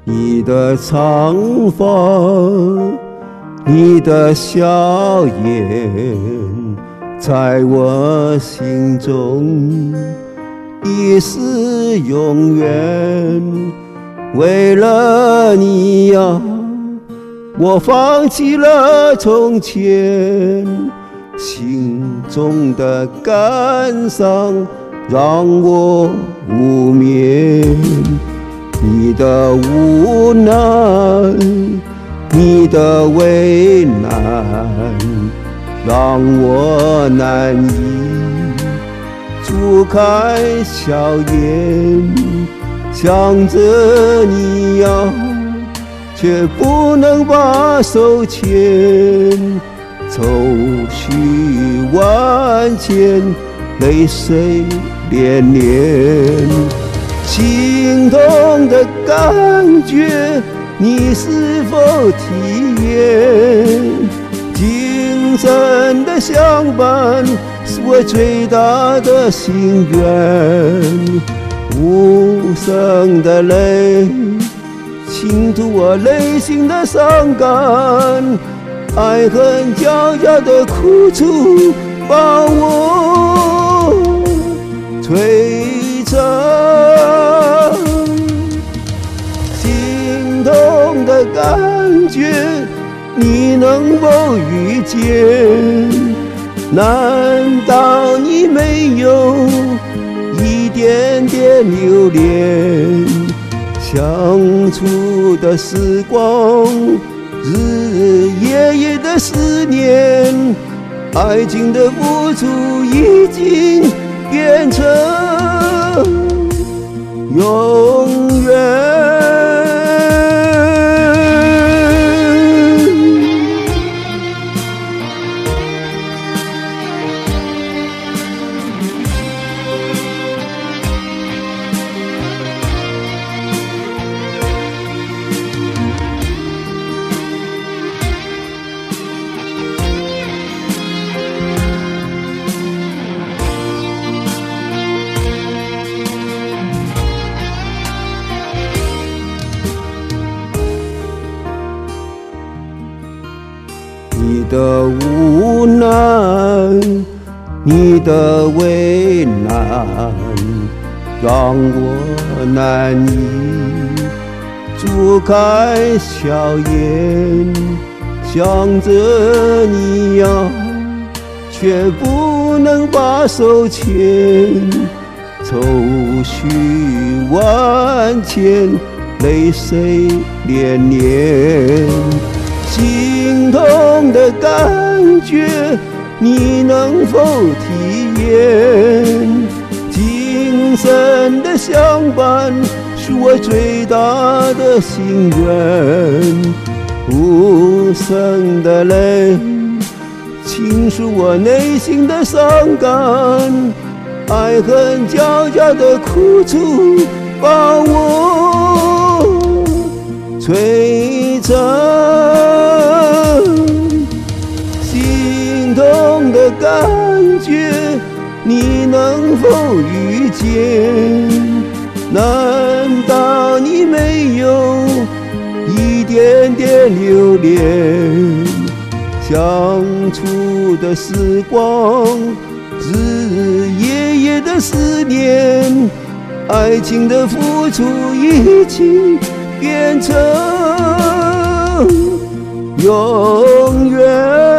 你的长发，你的笑颜，在我心中已是永远。为了你呀，我放弃了从前，心中的感伤让我无眠。你的无奈，你的为难，让我难以除开笑颜。想着你呀，却不能把手牵，愁绪万千，泪水连连。心痛的感觉，你是否体验？今生的相伴，是我最大的心愿。无声的泪，倾吐我内心的伤感。爱恨交加的苦楚，把我摧残。心痛的感觉，你能否预见？难道你没有一点点留恋？相处的时光，日日夜夜的思念，爱情的付出已经变成永远。你的无奈，你的为难，让我难以除开笑颜。想着你呀，却不能把手牵，愁绪万千，泪水连连。心痛的感觉，你能否体验？今生的相伴，是我最大的心愿。无声的泪，倾诉我内心的伤感。爱恨交加的苦楚，把我摧残。心痛的感觉，你能否预见？难道你没有一点点留恋？相处的时光，日日夜夜的思念，爱情的付出已经变成永远。